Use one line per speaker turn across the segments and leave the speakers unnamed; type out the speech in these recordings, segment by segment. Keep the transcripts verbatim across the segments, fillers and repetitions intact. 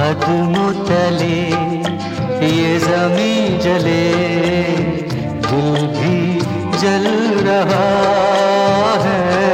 कदमों तले ये ज़मीं जले, दिल भी जल रहा है।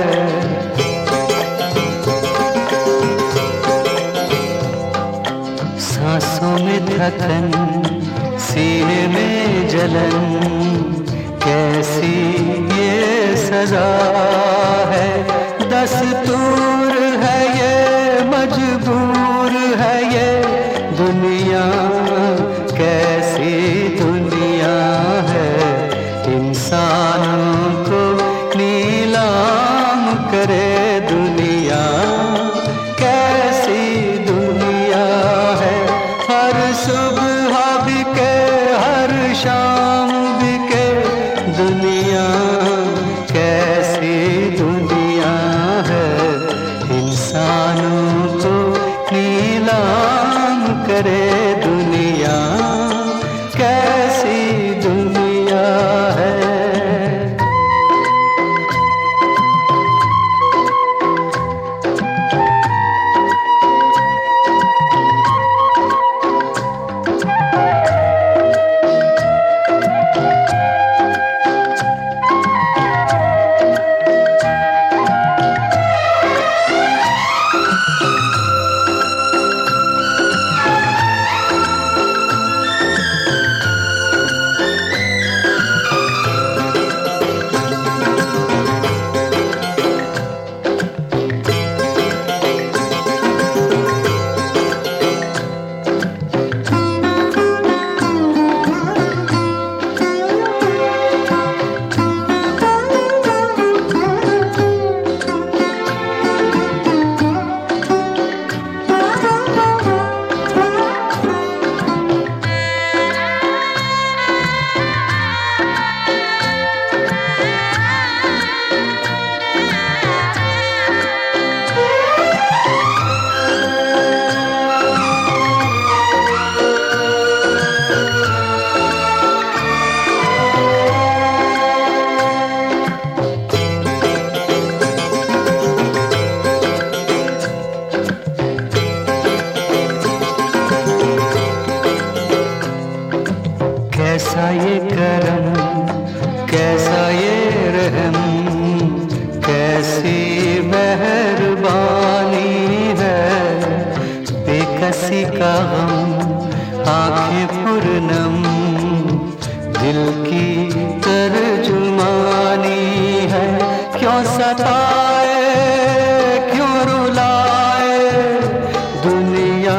सांसों में थकन, सीने में जलन, कैसी ये सजा है। दस्तूर है ये, मजबूर है ये दुनिया, कैसी दुनिया है। इंसानों को नीलाम करे दुनिया, कैसी दुनिया है। हर सुबह बिके, हर शाम बिके दुनिया, कैसी दुनिया है। इंसानों को नीलाम करे दुनिया, कैसी दुनिया है। कैसा ये करम, कैसा ये रहम, कैसी मेहरबानी है। बेकसी का गम, आँखें पुरनम, दिल की तर्जुमानी है। क्यों सताए, क्यों रुलाए दुनिया,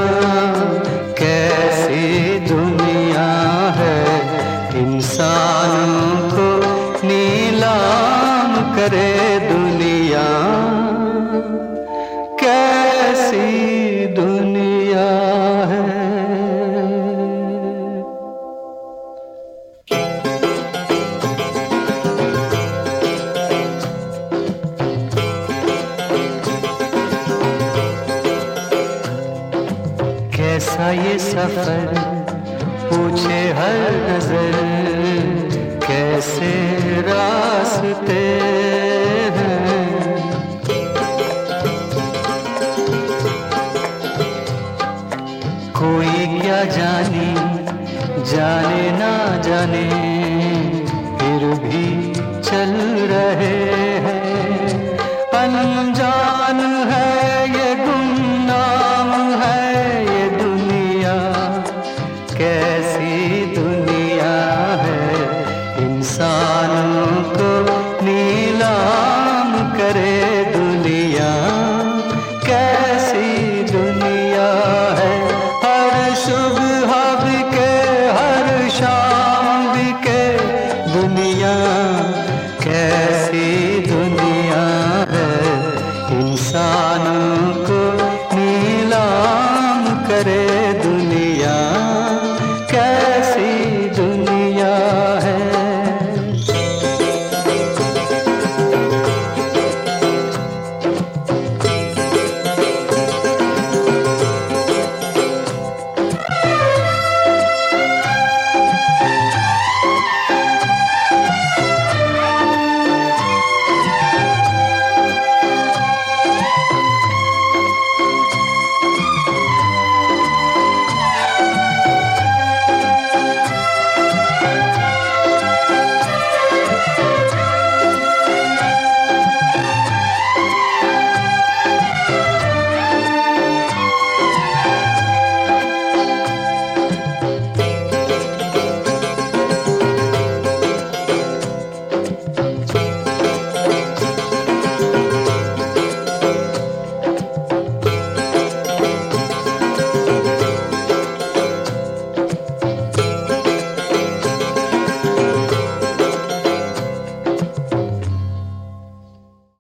कैसी दुनिया है। इंसानों को नीलाम करे दुनिया, कैसी दुनिया है। कैसा ये सफर, पूछे हर नजर, कैसे रास्ते हैं। कोई क्या जाने, जाने ना जाने